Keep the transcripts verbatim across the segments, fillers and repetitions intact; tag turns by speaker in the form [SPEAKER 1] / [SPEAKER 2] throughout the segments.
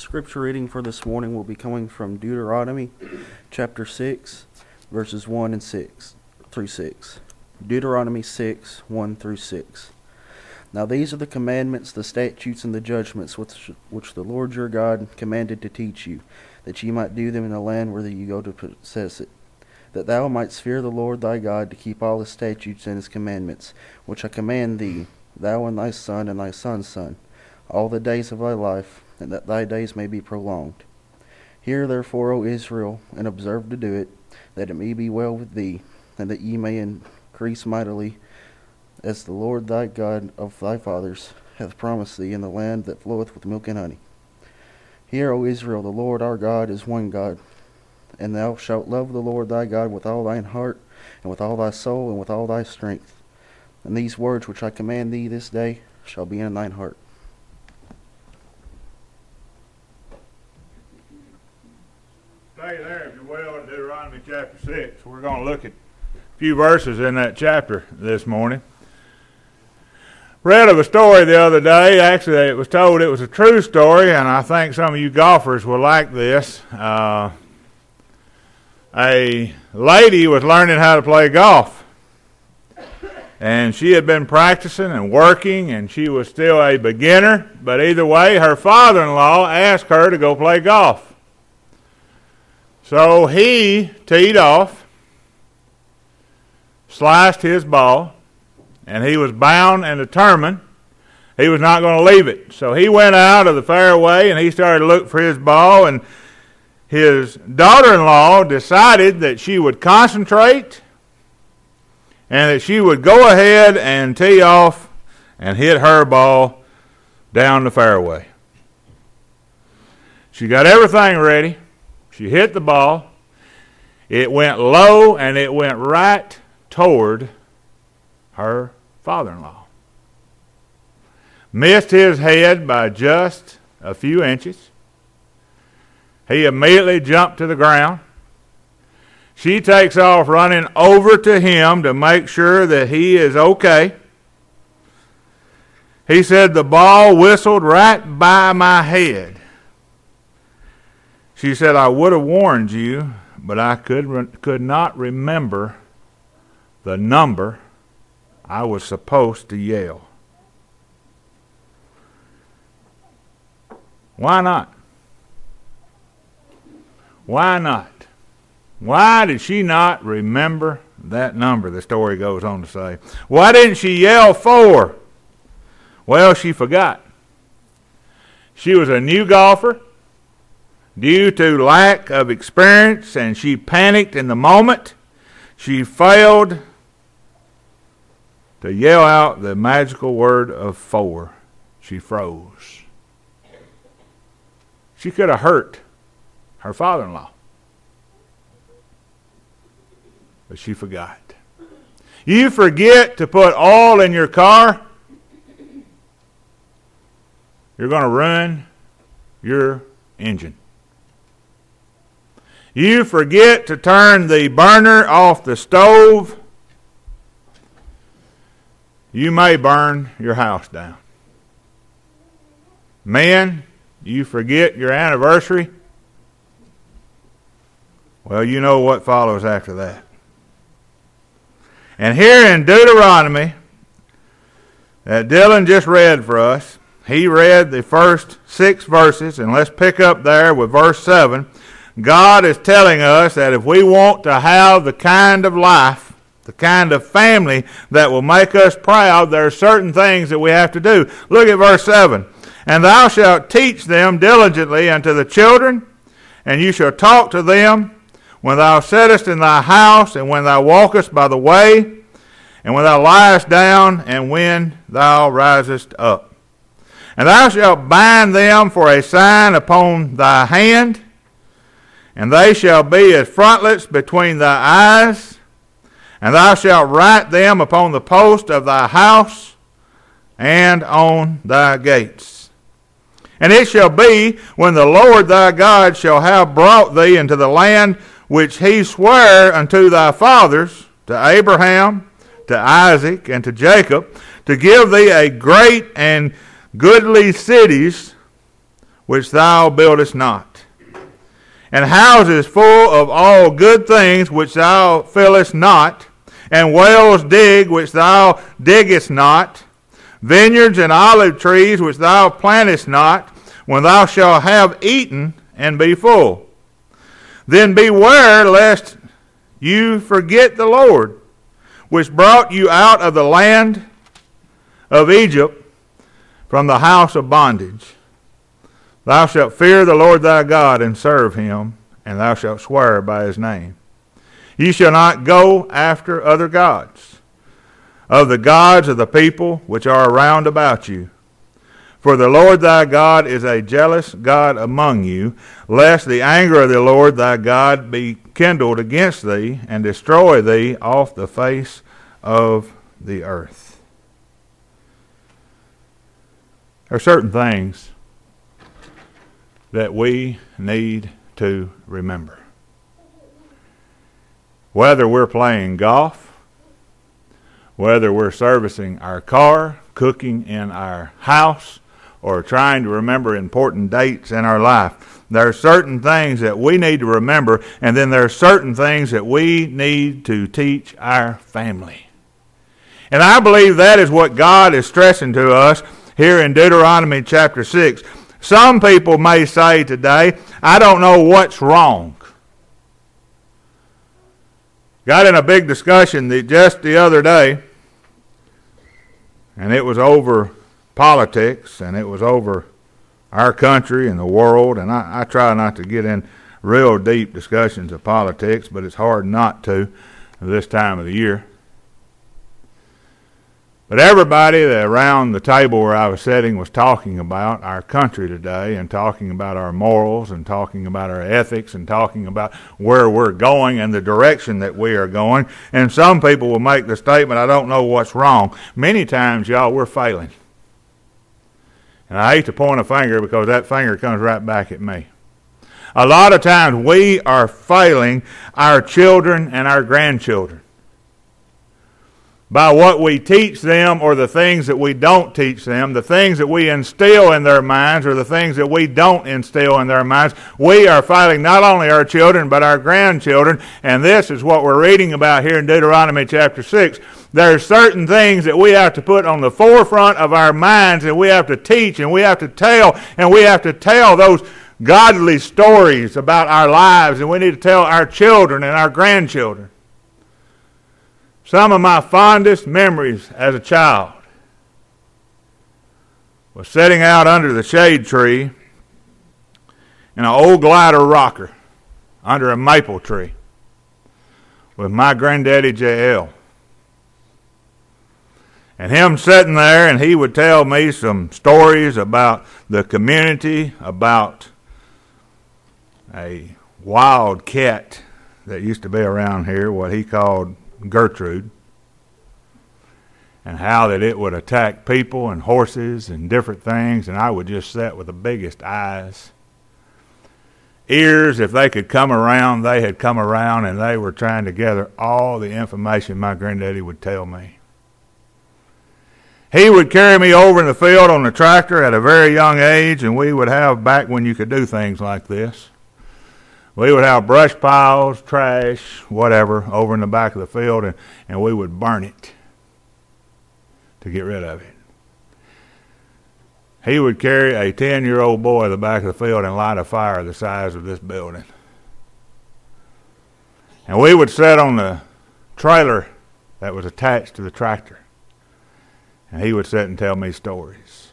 [SPEAKER 1] scripture reading for this morning will be coming from Deuteronomy chapter six, verses one and six through six. Deuteronomy six, one through six. Now these are the commandments, the statutes, and the judgments which, which the Lord your God commanded to teach you, that ye might do them in the land where you go to possess it, that thou mightst fear the Lord thy God, to keep all his statutes and his commandments, which I command thee, thou and thy son and thy son's son, all the days of thy life, and that thy days may be prolonged. Hear therefore, O Israel, and observe to do it, that it may be well with thee, and that ye may increase mightily, as the Lord thy God of thy fathers hath promised thee, in the land that floweth with milk and honey. Hear, O Israel, the Lord our God is one God, and thou shalt love the Lord thy God with all thine heart, and with all thy soul, and with all thy strength. And these words which I command thee this day shall be in thine heart.
[SPEAKER 2] Stay there, if you will, in Deuteronomy chapter six. We're going to look at a few verses in that chapter this morning. Read of a story the other day. Actually, it was told it was a true story, and I think some of you golfers will like this. Uh, a lady was learning how to play golf, and she had been practicing and working, and she was still a beginner, but either way, her father-in-law asked her to go play golf. So he teed off, sliced his ball, and he was bound and determined he was not going to leave it. So he went out of the fairway and he started to look for his ball, and his daughter-in-law decided that she would concentrate and that she would go ahead and tee off and hit her ball down the fairway. She got everything ready. She hit the ball. It went low, and it went right toward her father-in-law. Missed his head by just a few inches. He immediately jumped to the ground. She takes off running over to him to make sure that he is okay. He said, "The ball whistled right by my head." She said, "I would have warned you, but I could could not remember the number I was supposed to yell." Why not? Why not? Why did she not remember that number, the story goes on to say. Why didn't she yell four? Well, she forgot. She was a new golfer due to lack of experience, and she panicked in the moment. She failed to yell out the magical word of four. She froze. She could have hurt her father-in-law, but she forgot. You forget to put oil in your car, you're going to ruin your engine. You forget to turn the burner off the stove, you may burn your house down. Men, you forget your anniversary, well, you know what follows after that. And here in Deuteronomy, that Dylan just read for us, he read the first six verses, and let's pick up there with verse seven. God is telling us that if we want to have the kind of life, the kind of family that will make us proud, there are certain things that we have to do. Look at verse seven. "And thou shalt teach them diligently unto the children, and you shall talk to them when thou sittest in thy house, and when thou walkest by the way, and when thou liest down, and when thou risest up. And thou shalt bind them for a sign upon thy hand, and they shall be as frontlets between thy eyes, and thou shalt write them upon the post of thy house and on thy gates. And it shall be, when the Lord thy God shall have brought thee into the land which he sware unto thy fathers, to Abraham, to Isaac, and to Jacob, to give thee a great and goodly cities, which thou buildest not, and houses full of all good things which thou fillest not, and wells dig which thou diggest not, vineyards and olive trees which thou plantest not, when thou shalt have eaten and be full. Then beware lest you forget the Lord, which brought you out of the land of Egypt from the house of bondage. Thou shalt fear the Lord thy God and serve him, and thou shalt swear by his name. Ye shall not go after other gods, of the gods of the people which are around about you. For the Lord thy God is a jealous God among you, lest the anger of the Lord thy God be kindled against thee, and destroy thee off the face of the earth. There are certain things that we need to remember. Whether we're playing golf, whether we're servicing our car, cooking in our house, or trying to remember important dates in our life, there are certain things that we need to remember, and then there are certain things that we need to teach our family. And I believe that is what God is stressing to us here in Deuteronomy chapter six. Some people may say today, I don't know what's wrong. Got in a big discussion just the other day, and it was over politics, and it was over our country and the world, and I, I try not to get in real deep discussions of politics, but it's hard not to this time of the year. But everybody that around the table where I was sitting was talking about our country today, and talking about our morals, and talking about our ethics, and talking about where we're going and the direction that we are going. And some people will make the statement, I don't know what's wrong. Many times, y'all, we're failing. And I hate to point a finger, because that finger comes right back at me. A lot of times we are failing our children and our grandchildren by what we teach them, or the things that we don't teach them, the things that we instill in their minds, or the things that we don't instill in their minds. We are failing not only our children, but our grandchildren, and this is what we're reading about here in Deuteronomy chapter six. There are certain things that we have to put on the forefront of our minds, and we have to teach, and we have to tell, and we have to tell those godly stories about our lives, and we need to tell our children and our grandchildren. Some of my fondest memories as a child was sitting out under the shade tree in an old glider rocker under a maple tree with my granddaddy J L. And him sitting there, and he would tell me some stories about the community, about a wild cat that used to be around here, what he called Gertrude, and how that it would attack people and horses and different things, and I would just sit with the biggest eyes. Ears, if they could come around, they had come around, and they were trying to gather all the information my granddaddy would tell me. He would carry me over in the field on the tractor at a very young age, and we would have, back when you could do things like this, we would have brush piles, trash, whatever, over in the back of the field, and, and we would burn it to get rid of it. He would carry a ten-year-old boy to the back of the field and light a fire the size of this building. And we would sit on the trailer that was attached to the tractor, and he would sit and tell me stories.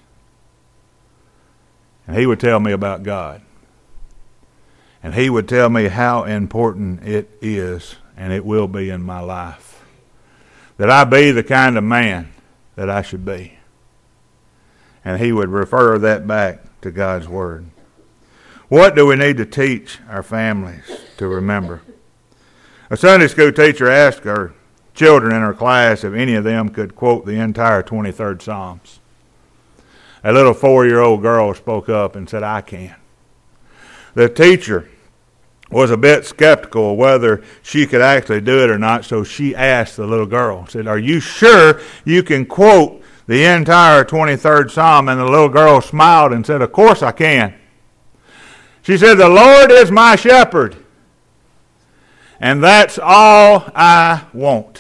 [SPEAKER 2] And he would tell me about God. And he would tell me how important it is, and it will be in my life, that I be the kind of man that I should be. And he would refer that back to God's Word. What do we need to teach our families to remember? A Sunday school teacher asked her children in her class if any of them could quote the entire twenty-third Psalms. A little four-year-old girl spoke up and said, I can. The teacher was a bit skeptical of whether she could actually do it or not, so she asked the little girl, said, are you sure you can quote the entire twenty-third Psalm? And the little girl smiled and said, of course I can. She said, the Lord is my shepherd, and that's all I want.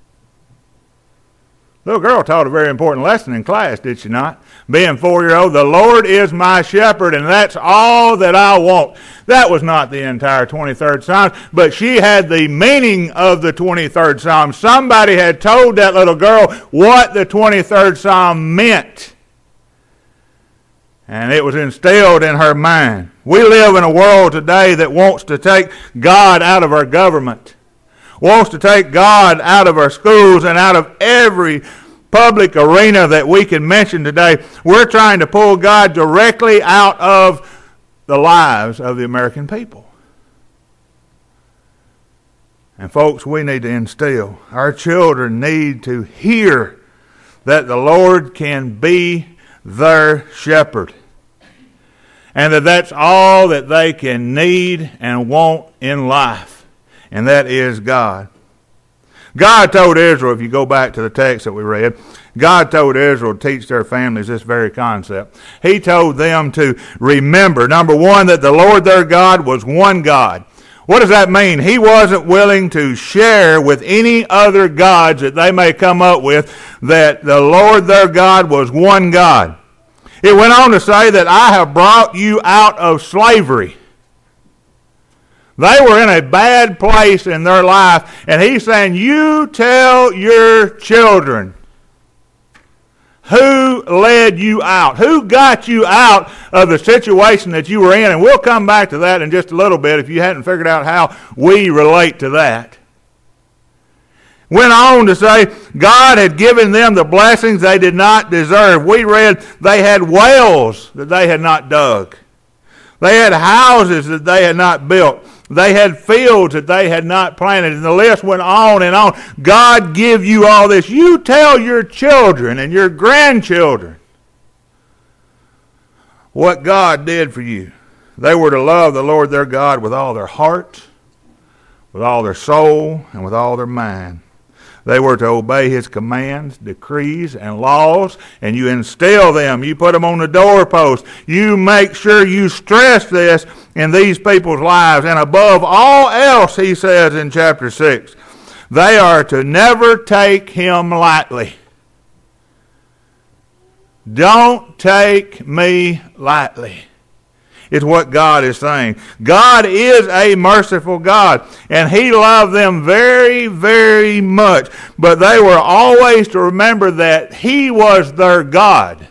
[SPEAKER 2] Little girl taught a very important lesson in class, did she not? Being four-year-old, the Lord is my shepherd, and that's all that I want. That was not the entire twenty-third Psalm, but she had the meaning of the twenty-third Psalm. Somebody had told that little girl what the twenty-third Psalm meant, and it was instilled in her mind. We live in a world today that wants to take God out of our government, wants to take God out of our schools and out of every public arena that we can mention today. We're trying to pull God directly out of the lives of the American people. And folks, we need to instill. Our children need to hear that the Lord can be their shepherd, and that that's all that they can need and want in life, and that is God. God told Israel, if you go back to the text that we read, God told Israel to teach their families this very concept. He told them to remember, number one, that the Lord their God was one God. What does that mean? He wasn't willing to share with any other gods that they may come up with, that the Lord their God was one God. It went on to say that I have brought you out of slavery. They were in a bad place in their life, and he's saying, you tell your children who led you out, who got you out of the situation that you were in. And we'll come back to that in just a little bit if you hadn't figured out how we relate to that. Went on to say God had given them the blessings they did not deserve. We read they had wells that they had not dug. They had houses that they had not built. They had fields that they had not planted. And the list went on and on. God give you all this. You tell your children and your grandchildren what God did for you. They were to love the Lord their God with all their heart, with all their soul, and with all their mind. They were to obey his commands, decrees, and laws, and you instill them. You put them on the doorpost. You make sure you stress this in these people's lives. And above all else, he says in chapter six, they are to never take him lightly. Don't take me lightly. It's what God is saying. God is a merciful God, and he loved them very, very much. But they were always to remember that he was their God.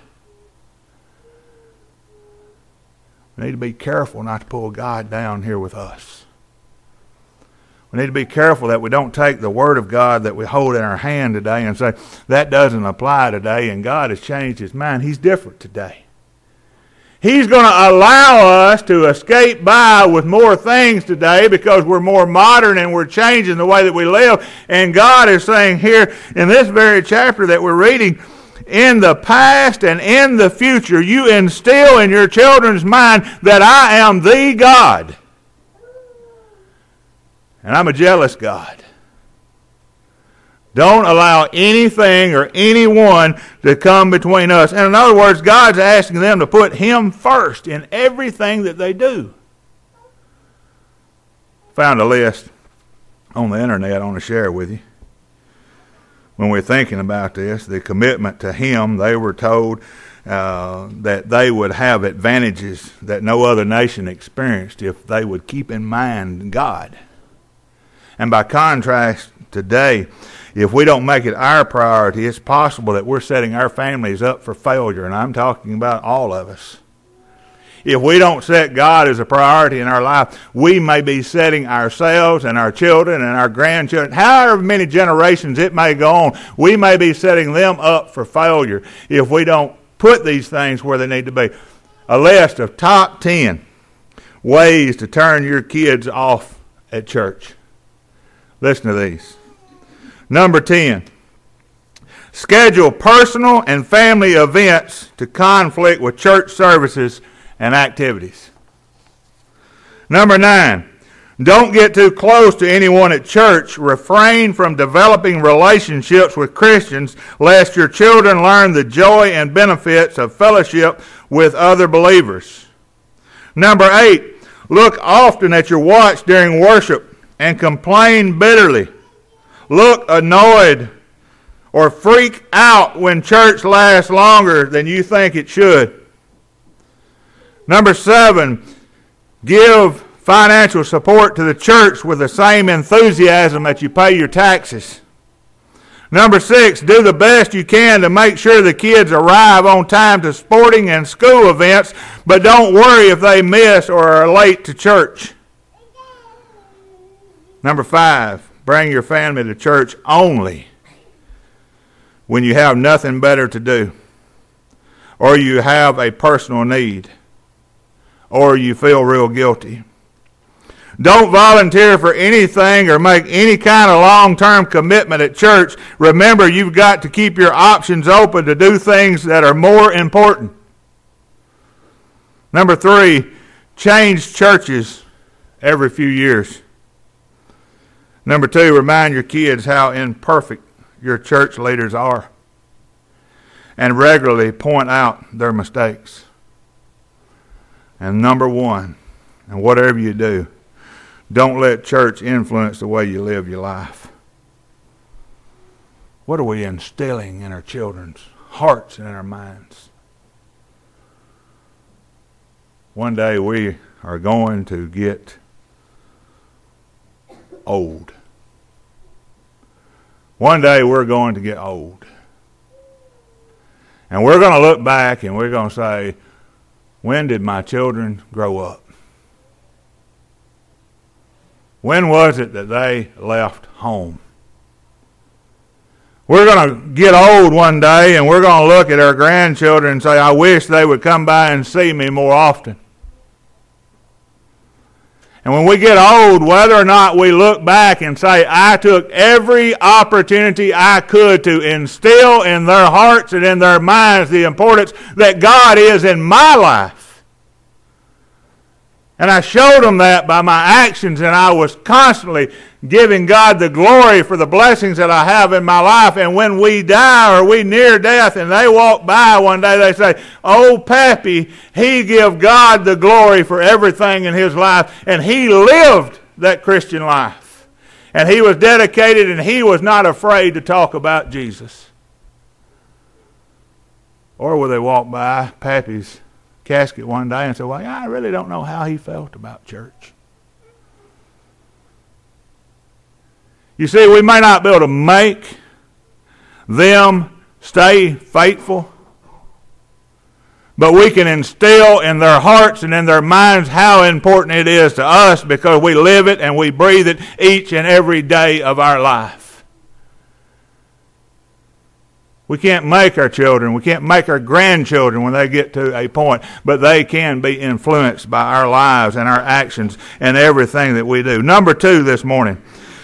[SPEAKER 2] We need to be careful not to pull God down here with us. We need to be careful that we don't take the Word of God that we hold in our hand today and say, that doesn't apply today, and God has changed his mind. He's different today. He's going to allow us to escape by with more things today because we're more modern and we're changing the way that we live. And God is saying here in this very chapter that we're reading, in the past and in the future, you instill in your children's mind that I am the God. And I'm a jealous God. Don't allow anything or anyone to come between us. And in other words, God's asking them to put him first in everything that they do. Found a list on the internet I want to share with you. When we're thinking about this, the commitment to him, they were told uh, that they would have advantages that no other nation experienced if they would keep in mind God. And by contrast, today, if we don't make it our priority, it's possible that we're setting our families up for failure, and I'm talking about all of us. If we don't set God as a priority in our life, we may be setting ourselves and our children and our grandchildren, however many generations it may go on, we may be setting them up for failure if we don't put these things where they need to be. A list of top ten ways to turn your kids off at church. Listen to these. Number ten, schedule personal and family events to conflict with church services and activities. Number nine, don't get too close to anyone at church. Refrain from developing relationships with Christians lest your children learn the joy and benefits of fellowship with other believers. Number eight, Look often at your watch during worship and complain bitterly. Look annoyed or freak out when church lasts longer than you think it should. Number seven, give financial support to the church with the same enthusiasm that you pay your taxes. Number six, do the best you can to make sure the kids arrive on time to sporting and school events, but don't worry if they miss or are late to church. Number five, bring your family to church only when you have nothing better to do, or you have a personal need, or you feel real guilty. Don't volunteer for anything or make any kind of long-term commitment at church. Remember, you've got to keep your options open to do things that are more important. Number three, change churches every few years. Number two, remind your kids how imperfect your church leaders are, and regularly point out their mistakes. And number one, and whatever you do, don't let church influence the way you live your life. What are we instilling in our children's hearts and in our minds? One day we are going to get old. One day we're going to get old. And we're going to look back and we're going to say, when did my children grow up? When was it that they left home? We're going to get old one day and we're going to look at our grandchildren and say, I wish they would come by and see me more often. And when we get old, whether or not we look back and say, I took every opportunity I could to instill in their hearts and in their minds the importance that God is in my life. And I showed them that by my actions, and I was constantly giving God the glory for the blessings that I have in my life. And when we die or we near death and they walk by one day, they say, oh, Pappy, he give God the glory for everything in his life. And he lived that Christian life. And he was dedicated and he was not afraid to talk about Jesus. Or will they walk by Pappy's casket one day and say, well, I really don't know how he felt about church. You see, we may not be able to make them stay faithful, but we can instill in their hearts and in their minds how important it is to us because we live it and we breathe it each and every day of our life. We can't make our children, we can't make our grandchildren when they get to a point, but they can be influenced by our lives and our actions and everything that we do. Number two this morning,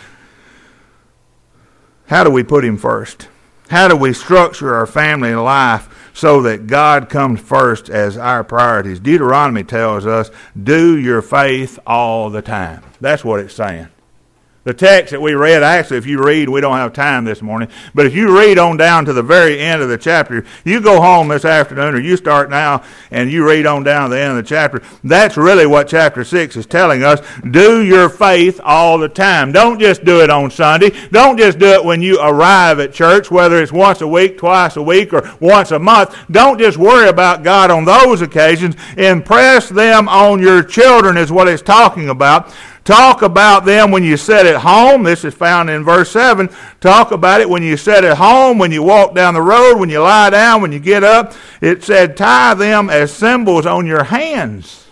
[SPEAKER 2] how do we put him first? How do we structure our family life so that God comes first as our priorities? Deuteronomy tells us, do your faith all the time. That's what it's saying. The text that we read, actually, if you read, we don't have time this morning, but if you read on down to the very end of the chapter, you go home this afternoon, or you start now, and you read on down to the end of the chapter, that's really what chapter six is telling us. Do your faith all the time. Don't just do it on Sunday. Don't just do it when you arrive at church, whether it's once a week, twice a week, or once a month. Don't just worry about God on those occasions. Impress them on your children is what it's talking about. Talk about them when you sit at home. This is found in verse seven. Talk about it when you sit at home, when you walk down the road, when you lie down, when you get up. It said, tie them as symbols on your hands.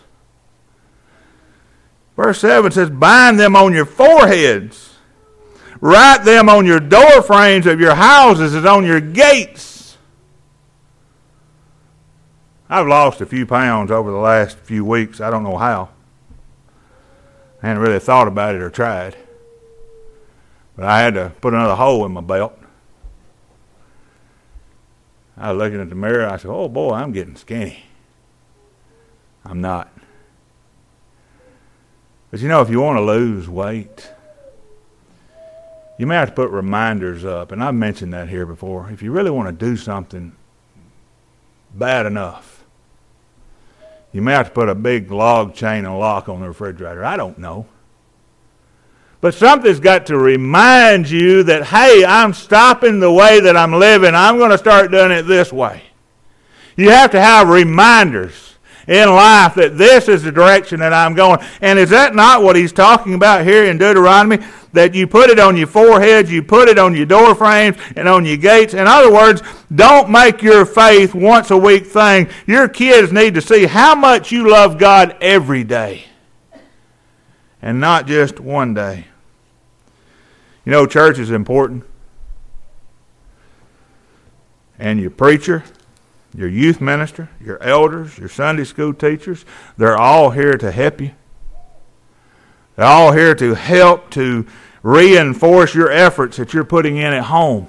[SPEAKER 2] Verse seven says, bind them on your foreheads. Write them on your door frames of your houses as on your gates. I've lost a few pounds over the last few weeks. I don't know how. I hadn't really thought about it or tried. But I had to put another hole in my belt. I was looking at the mirror. I said, oh boy, I'm getting skinny. I'm not. But you know, if you want to lose weight, you may have to put reminders up. And I've mentioned that here before. If you really want to do something bad enough, You may have to put a big log chain and lock on the refrigerator. I don't know. But something's got to remind you that, hey, I'm stopping the way that I'm living. I'm going to start doing it this way. You have to have reminders in life that this is the direction that I'm going. And is that not what he's talking about here in Deuteronomy? That you put it on your foreheads, you put it on your door frames and on your gates. In other words, don't make your faith once a week thing. Your kids need to see how much you love God every day and not just one day. You know, church is important. And your preacher, your youth minister, your elders, your Sunday school teachers, they're all here to help you. They're all here to help to reinforce your efforts that you're putting in at home.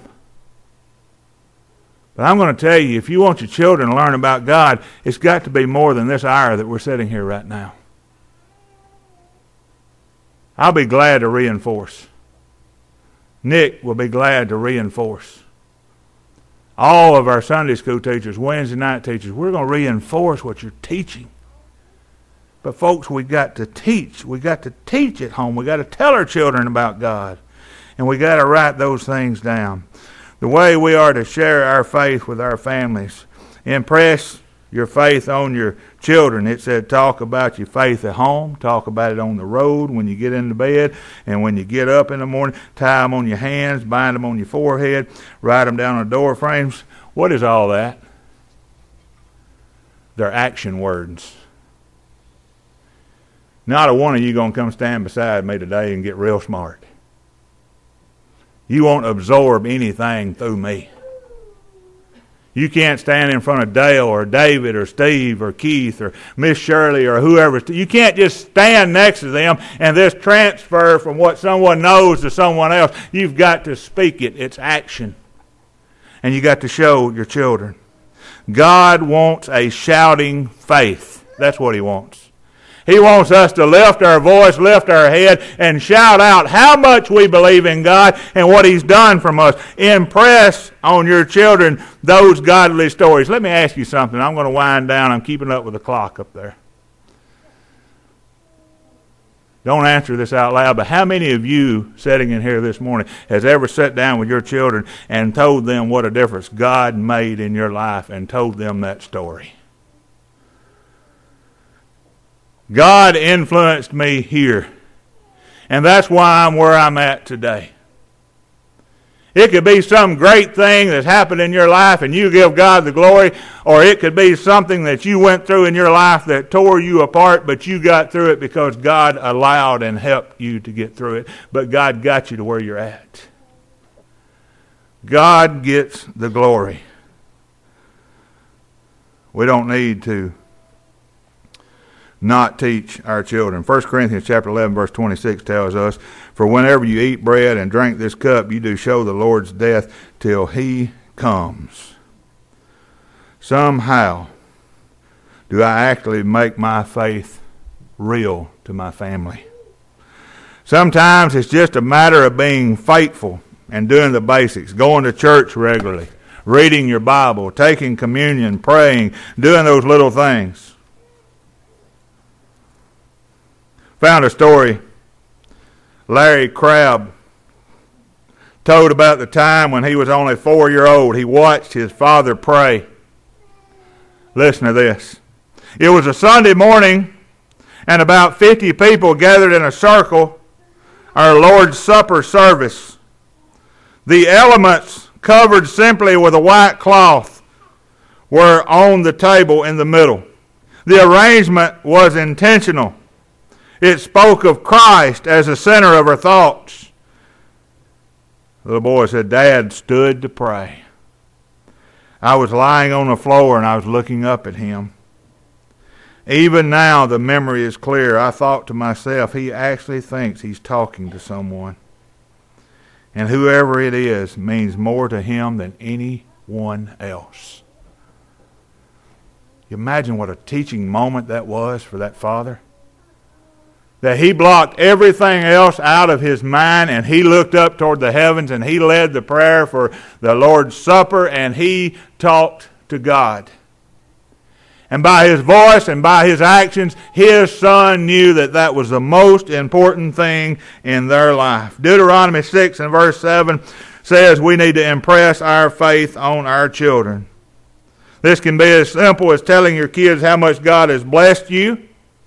[SPEAKER 2] But I'm going to tell you, if you want your children to learn about God, it's got to be more than this hour that we're sitting here right now. I'll be glad to reinforce. Nick will be glad to reinforce. All of our Sunday school teachers, Wednesday night teachers, we're going to reinforce what you're teaching. But folks, we got to teach. We got to teach at home. We got to tell our children about God. And we got to write those things down. The way we are to share our faith with our families. Impress your faith on your children. It said talk about your faith at home. Talk about it on the road when you get into bed. And when you get up in the morning, tie them on your hands, bind them on your forehead, write them down on the door frames. What is all that? They're action words. Not a one of you going to come stand beside me today and get real smart. You won't absorb anything through me. You can't stand in front of Dale or David or Steve or Keith or Miss Shirley or whoever. You can't just stand next to them and this transfer from what someone knows to someone else. You've got to speak it. It's action. And you got to show your children. God wants a shouting faith. That's what he wants. He wants us to lift our voice, lift our head, and shout out how much we believe in God and what he's done from us. Impress on your children those godly stories. Let me ask you something. I'm going to wind down. I'm keeping up with the clock up there. Don't answer this out loud, but how many of you sitting in here this morning has ever sat down with your children and told them what a difference God made in your life and told them that story? God influenced me here. And that's why I'm where I'm at today. It could be some great thing that's happened in your life and you give God the glory, or it could be something that you went through in your life that tore you apart, but you got through it because God allowed and helped you to get through it. But God got you to where you're at. God gets the glory. We don't need to not teach our children. First Corinthians chapter eleven verse twenty-six tells us, for whenever you eat bread and drink this cup, you do show the Lord's death till he comes. Somehow do I actually make my faith real to my family. Sometimes it's just a matter of being faithful and doing the basics, going to church regularly, reading your Bible, taking communion, praying, doing those little things. Found a story Larry Crabb told about the time when he was only four years old. He watched his father pray. Listen to this. It was a Sunday morning, and about fifty people gathered in a circle, our Lord's Supper service. The elements, covered simply with a white cloth, were on the table in the middle. The arrangement was intentional. It spoke of Christ as the center of our thoughts. The little boy said, Dad stood to pray. I was lying on the floor and I was looking up at him. Even now the memory is clear. I thought to myself, he actually thinks he's talking to someone. And whoever it is means more to him than anyone else. You imagine what a teaching moment that was for that father? That he blocked everything else out of his mind and he looked up toward the heavens and he led the prayer for the Lord's Supper and he talked to God. and by his voice and by his actions, his son knew that that was the most important thing in their life. Deuteronomy six and verse seven says we need to impress our faith on our children. This can be as simple as telling your kids how much God has blessed you.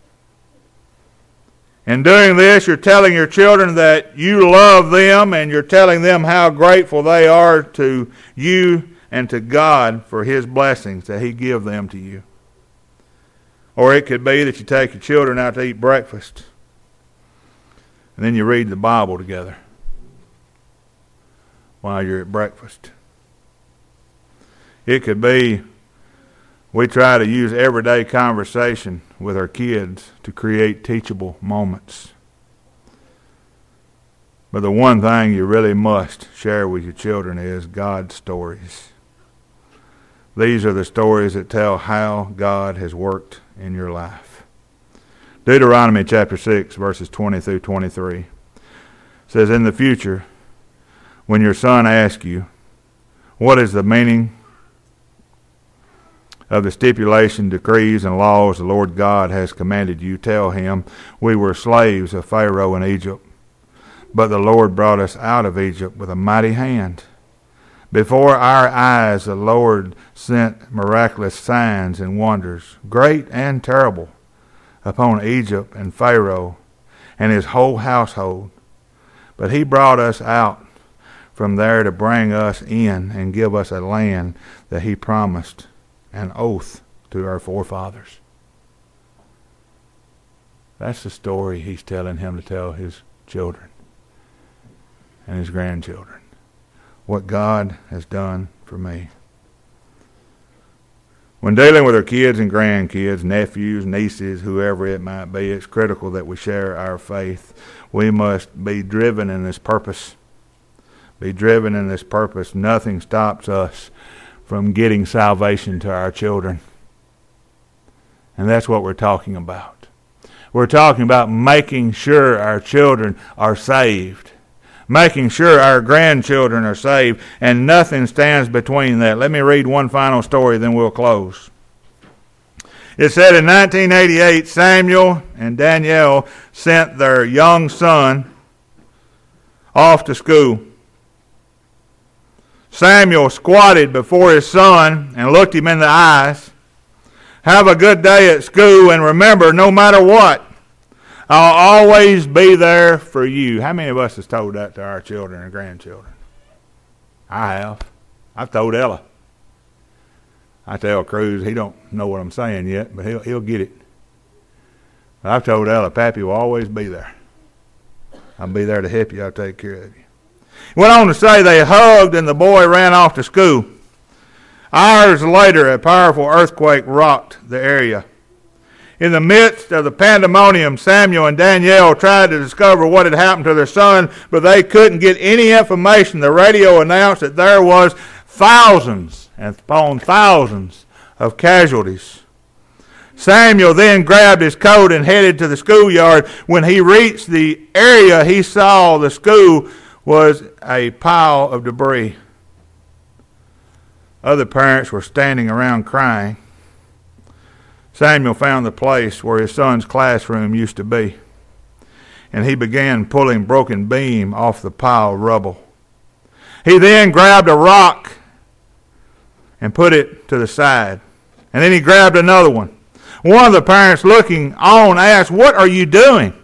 [SPEAKER 2] In doing this, you're telling your children that you love them, and you're telling them how grateful they are to you and to God for his blessings that he gives them to you. Or it could be that you take your children out to eat breakfast, and then you read the Bible together while you're at breakfast. It could be we try to use everyday conversation with our kids to create teachable moments. But the one thing you really must share with your children is God's stories. These are the stories that tell how God has worked in your life. Deuteronomy chapter six, verses twenty through twenty-three says, in the future, when your son asks you, what is the meaning of the stipulation, decrees, and laws the Lord God has commanded you, tell him, we were slaves of Pharaoh in Egypt, but the Lord brought us out of Egypt with a mighty hand. Before our eyes the Lord sent miraculous signs and wonders, great and terrible, upon Egypt and Pharaoh and his whole household. But he brought us out from there to bring us in and give us a land that he promised, an oath to our forefathers. That's the story he's telling him to tell his children and his grandchildren. What God has done for me. When dealing with our kids and grandkids, nephews, nieces, whoever it might be, it's critical that we share our faith. We must be driven in this purpose. Be driven in this purpose. Nothing stops us from getting salvation to our children. And that's what we're talking about. We're talking about making sure our children are saved. Making sure our grandchildren are saved, and nothing stands between that. Let me read one final story, then we'll close. It said in nineteen eighty-eight, Samuel and Danielle sent their young son off to school. Samuel squatted before his son and looked him in the eyes. Have a good day at school, and remember, no matter what, I'll always be there for you. How many of us has told that to our children and grandchildren? I have. I've told Ella. I tell Cruz, he don't know what I'm saying yet, but he'll he'll get it. I've told Ella, Pappy will always be there. I'll be there to help you. I'll take care of you. He went on to say they hugged and the boy ran off to school. Hours later, a powerful earthquake rocked the area. In the midst of the pandemonium, Samuel and Danielle tried to discover what had happened to their son, but they couldn't get any information. The radio announced that there was thousands and upon thousands of casualties. Samuel then grabbed his coat and headed to the schoolyard. When he reached the area, he saw the school was a pile of debris. Other parents were standing around crying. Samuel found the place where his son's classroom used to be, and he began pulling broken beam off the pile of rubble. He then grabbed a rock and put it to the side, and then he grabbed another one. One of the parents looking on asked, "What are you doing?"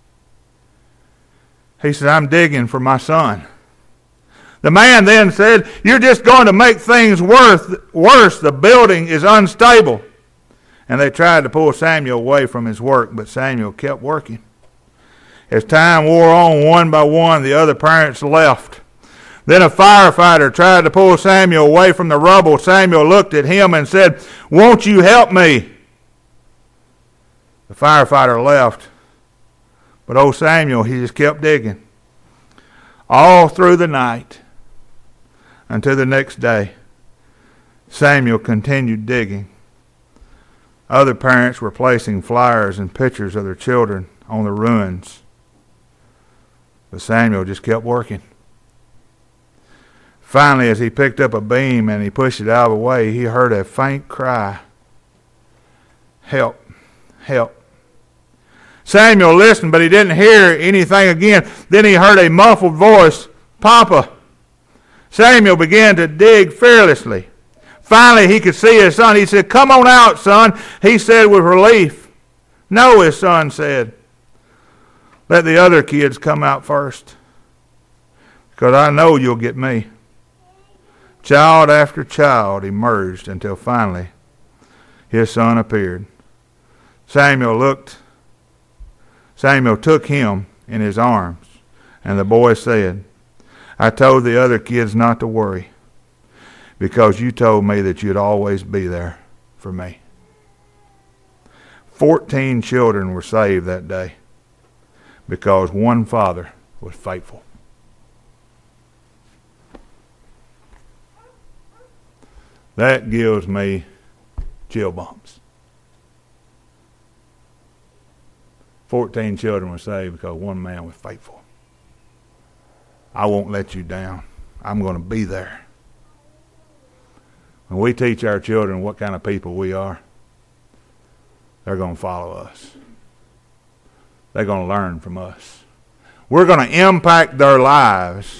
[SPEAKER 2] He said, "I'm digging for my son." The man then said, "You're just going to make things worse. worse. The building is unstable." And they tried to pull Samuel away from his work, but Samuel kept working. As time wore on, one by one, the other parents left. Then a firefighter tried to pull Samuel away from the rubble. Samuel looked at him and said, "Won't you help me?" The firefighter left. But old Samuel, he just kept digging. All through the night until the next day, Samuel continued digging. Other parents were placing flyers and pictures of their children on the ruins. But Samuel just kept working. Finally, as he picked up a beam and he pushed it out of the way, he heard a faint cry help, help. Samuel listened, but he didn't hear anything again. Then he heard a muffled voice, Papa. Samuel began to dig fearlessly. Finally, he could see his son. He said, come on out, son. He said with relief. No, his son said. Let the other kids come out first, because I know you'll get me. Child after child emerged until finally his son appeared. Samuel looked. Samuel took him in his arms, and the boy said, I told the other kids not to worry, because you told me that you'd always be there for me. Fourteen children were saved that day because one father was faithful. That gives me chill bumps. Fourteen children were saved because one man was faithful. I won't let you down. I'm going to be there. When we teach our children what kind of people we are, they're going to follow us. They're going to learn from us. We're going to impact their lives,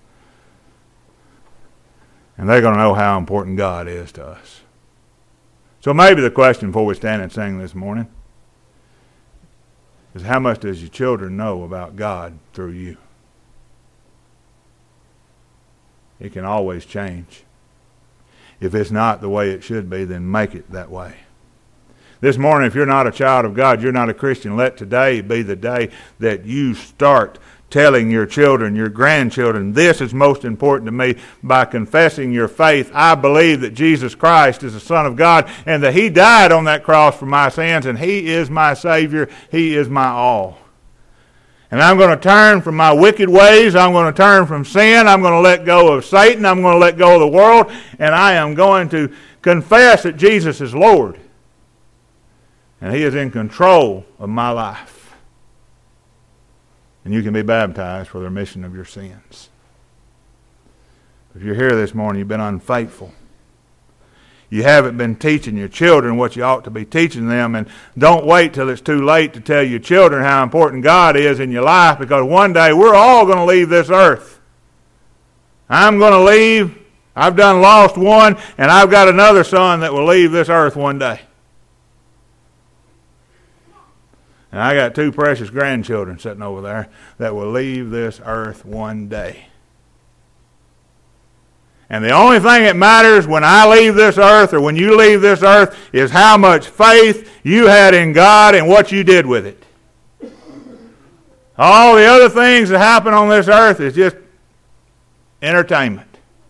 [SPEAKER 2] and they're going to know how important God is to us. So maybe the question before we stand and sing this morning is, how much does your children know about God through you? It can always change. If it's not the way it should be, then make it that way. This morning, if you're not a child of God, you're not a Christian, let today be the day that you start telling your children, your grandchildren, this is most important to me. By confessing your faith, I believe that Jesus Christ is the Son of God and that He died on that cross for my sins, and He is my Savior. He is my all. And I'm going to turn from my wicked ways. I'm going to turn from sin. I'm going to let go of Satan. I'm going to let go of the world. And I am going to confess that Jesus is Lord. And He is in control of my life. And you can be baptized for the remission of your sins. If you're here this morning, you've been unfaithful. You haven't been teaching your children what you ought to be teaching them, and don't wait till it's too late to tell your children how important God is in your life, because one day we're all going to leave this earth. I'm going to leave. I've done lost one, and I've got another son that will leave this earth one day. And I got two precious grandchildren sitting over there that will leave this earth one day. And the only thing that matters when I leave this earth or when you leave this earth is how much faith you had in God and what you did with it. All the other things that happen on this earth is just entertainment.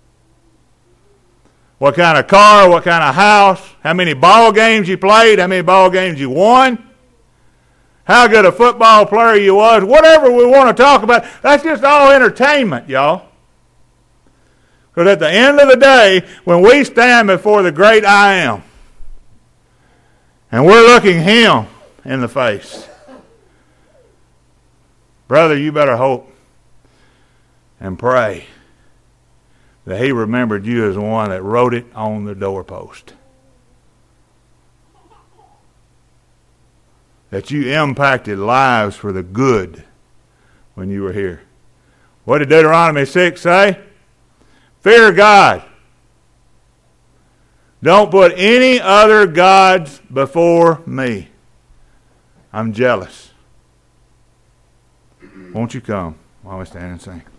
[SPEAKER 2] What kind of car, what kind of house, how many ball games you played, how many ball games you won, how good a football player you was, whatever we want to talk about, that's just all entertainment, y'all. Because at the end of the day, when we stand before the great I Am, and we're looking Him in the face, brother, you better hope and pray that He remembered you as the one that wrote it on the doorpost. That you impacted lives for the good when you were here. What did Deuteronomy six say? Fear God. Don't put any other gods before me. I'm jealous. Won't you come while we stand and sing?